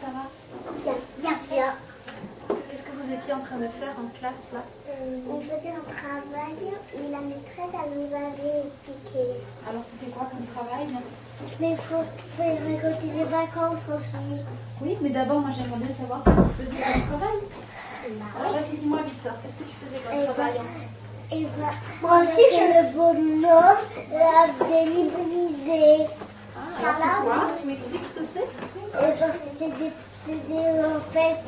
ça va? Bien, bien, bien. Qu'est-ce que vous étiez en train de faire en classe là? On faisait un travail, mais la maîtresse, elle nous avait expliqué. Alors c'était quoi comme travail? Mais il faut récolter les vacances aussi. Oui, mais d'abord moi j'aimerais bien savoir ce que tu faisais comme travail. Alors vas-y, dis-moi Victor, qu'est-ce que tu faisais comme travail? Moi aussi je fais le bonhomme, la délibriser. Ah, alors c'est quoi? Tu m'expliques ce que c'est? C'est en fait,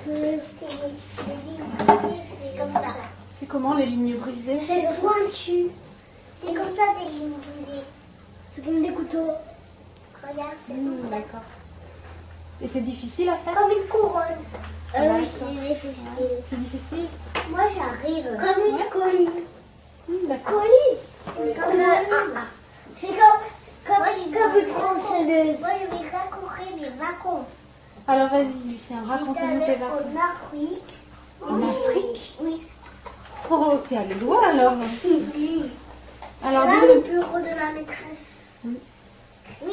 c'est comme ça. C'est comment les lignes brisées? C'est pointu. C'est comme ça des lignes brisées. C'est comme des couteaux. Regarde, c'est comme ça. D'accord. Et c'est difficile à faire? Comme une couronne. Oui, c'est difficile. C'est difficile? Moi j'arrive. Comme une colis. D'accord. Colis. Comme c'est comme une tronçonneuse. Moi je vais raconter mes vacances. Alors vas-y Lucien, raconte-nous tes vacances. En Afrique. En Afrique? Oui. Oh, t'es allé loin alors. Oui. Alors là, dis-nous. le bureau de la maîtresse. Oui.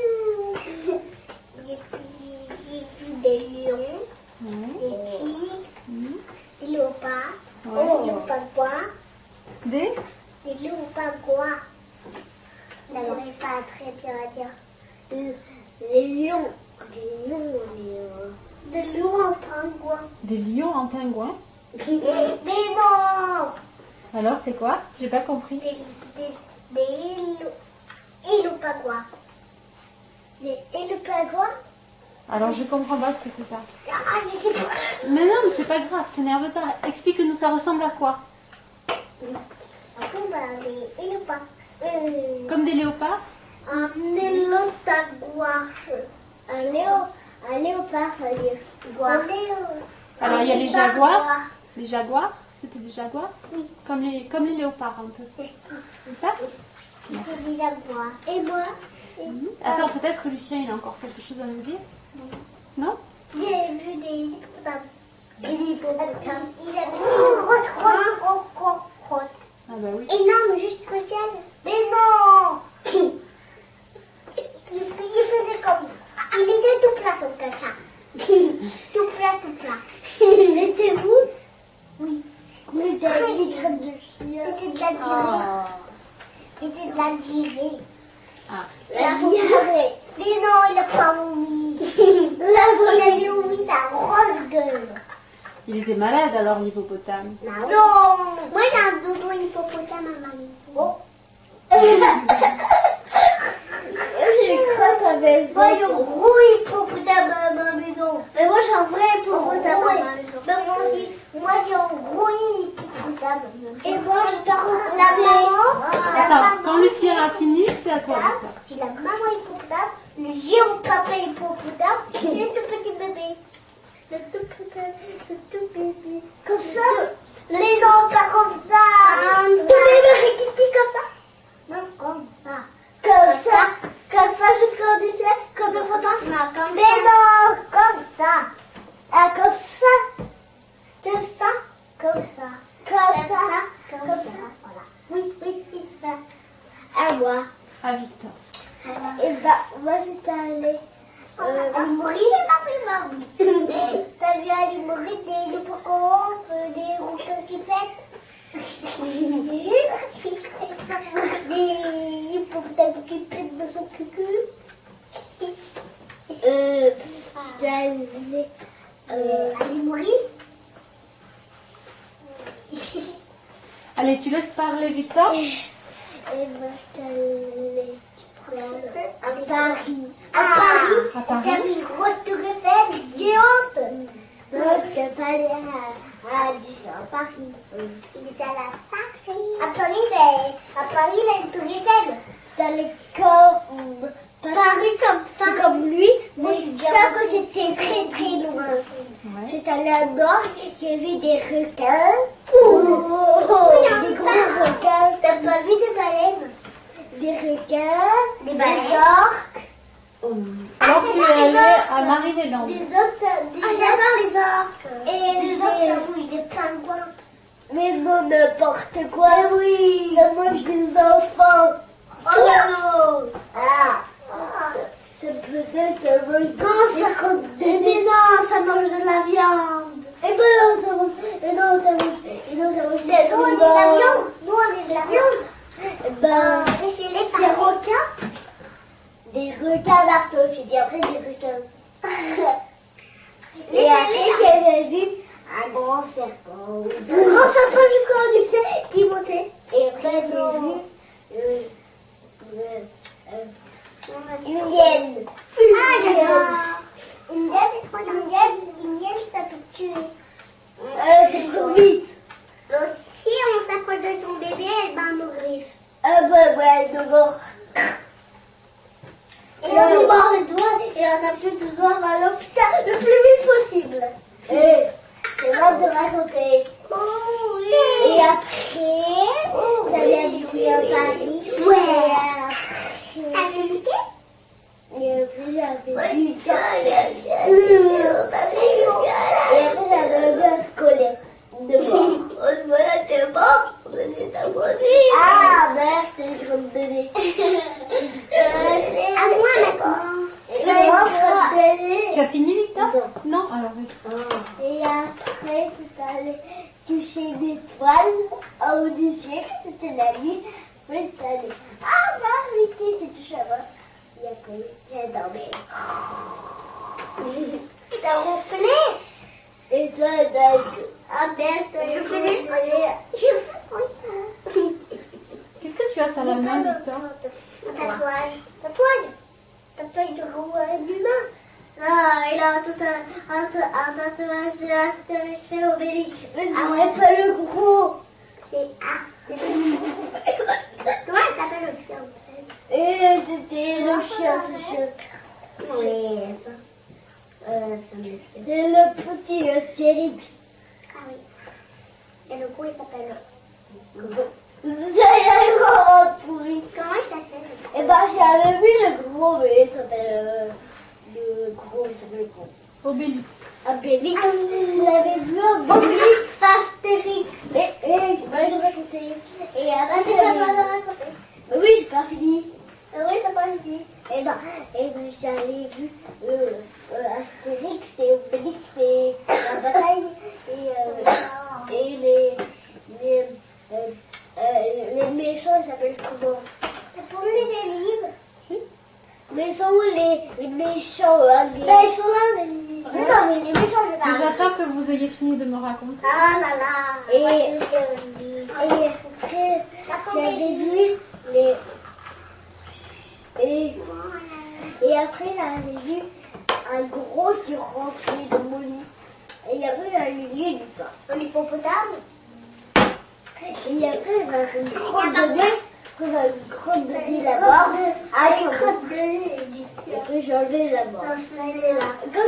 J'ai vu des lions, des tigres, des léopards, des léopards, Des léopards. Ça n'arrive pas très bien à dire. Les lions. Des lions en pingouin. Des lions en pingouin? Mais non. Alors c'est quoi? J'ai pas compris. Des élopagouas. Des élopagouas? Alors je comprends pas ce que c'est ça. Ah, je sais pas. Mais non, mais c'est pas grave, t'énerve pas. Explique-nous, ça ressemble à quoi? Les élopags. Comme des léopards? Un élopagouas. Un léopard, ça veut dire. Alors il y a les jaguars. Les jaguars? C'était des jaguars? Oui. Comme les léopards un peu. C'est ça? C'est des jaguars. Et moi? Attends, peut-être que Lucien il a encore quelque chose à nous dire? Non? J'ai vu des hippopotames. Des hippopotames. Il a vu une grosse. Ah bah oui. Énorme jusqu'au ciel. Mais non. Il faisait comme... Il était tout plat son caca. Tout plat. Il était où? Oui. Il était avec des graines de chien. C'était de la diarrhée. C'était de la diarrhée. Ah. La diarrhée. Mais non, il n'a pas vomi. Il avait vomi sa grosse gueule. Il était malade alors l'hippopotame. Non. Moi j'ai un dodo hippopotame à ma maison. J'ai une crotte à maison. Moi j'ai un gros hippopotame à ma maison. Mais moi j'ai un vrai hippopotame à ma maison. Mais moi aussi. Moi j'ai un gros hippopotame. Et moi je pars la maman. Attends, quand Lucien a fini, c'est à toi. Victor. J'ai la maman hippopotame, le géant papa hippopotame et le tout petit bébé. Le tout bébé. Comme ça. Mais non, pas comme ça. Tout bébé qui comme ça. Non, comme ça. Comme ça jusqu'au ciel, comme le papa. Non, comme mais ça. Mais non, comme ça. Ah, comme ça. Comme ça. Comme ça. Comme ça. Voilà. Oui, ça. À moi. À Victor. Et bah, moi j'étais allée à l'Imoris, j'ai pas pris ma vie. T'as vu à l'Imoris des hippocampes, des routons qui pètent. Des hippopotames qui pètent de son cucu. J'étais allée à l'Imoris. Allez, tu laisses parler Victor. Et moi j'étais allée à Paris. À Paris. Il y avait une grosse tour Eiffel géante. Non, je n'étais pas allée à Disneyland Paris. Il était allé à Paris. À Paris, il a une tour Eiffel. J'étais allée comme Paris comme lui, mais ça que j'étais très loin. Ouais. J'étais allée à Nord, j'ai vu des requins. Des gros requins. T'as pas vu des baleines? Des requins, des orques. Alors tu es allé à Marie-des-Landes. Des orques, j'adore les orques. Et les orques, ça bouge des pingouins. Mais non, n'importe quoi. Mais oui. Ça mange des enfants. Oh non. Ah. Ça peut-être, ça mange. Non, ça compte des. Mais non, j'avais vu un grand serpent. Un grand serpent qui montait. Et après, j'ai vu une hyène. Une hyène, ça peut tuer. C'est trop vite. Donc, si on s'approche de son bébé, elle bat nos griffes. Ah bah ouais, de mort. Et on lui mord les doigts et on n'a plus de doigts à l'hôpital le plus vite possible. C'est moi de raconter. Oh oui. Et après, vous allez habiter à Paris. Ouais. Avec Mickey. Et après, j'avais vu ça. Et après, j'avais vu un scolaire. De mort. Voilà, t'es mort. Ah, merde, c'est une grande bébé. À moi maintenant. Tu as fini, Victor? Non, alors oui. Et après, c'est allé toucher des toiles en haut du ciel, c'était la nuit. Après, c'est allé. Ah, bah, Mickey, c'est touché à moi. Et après, j'ai dormi. T'as ronflé? Et toi, ah merde, t'as ronflé? J'ai ronflé. Qu'est-ce que tu as sur la main, Victor? Un tatouage. Tatouage de roi humain. Ah, il a un tatouage de la c'est Obélix. Ah ouais, pas le gros. C'est comment elle s'appelle le chien? C'était le chien, ce chien. Oui, ça. C'est le petit, le Félix. Ah oui. Et le gros, il s'appelle c'est vraiment pourri. Comment il s'appelle? Eh ben, j'avais vu le gros, mais il s'appelle le gros, il s'appelle le gros. Obélix. Obélix. Vous l'avez vu, Obélix, Astérix. Et moi, je vais raconter. Et après, tu vas pas le raconter. Mais oui, j'ai pas fini. Oui, t'as pas fini. Et ben, j'avais vu Astérix et Obélix et la bataille et les méchants, ils s'appellent comment? T'as pas lu des livres? Si. Mais ils sont où les méchants? Ben, ils sont là, les livres. Ouais. Non, mais les méchants, je parle. J'attends que vous ayez fini de me raconter. Ah là là. Et après, j'avais vu les... Et après, j'avais vu un gros qui rentrait dans mon lit. Et après, j'avais vu une histoire. Un hippopotame. Et après, j'avais une crotte de nez. Une crotte de nez là-bas. Une crotte de nez. Et après, j'ai enlevé là-bas. Comme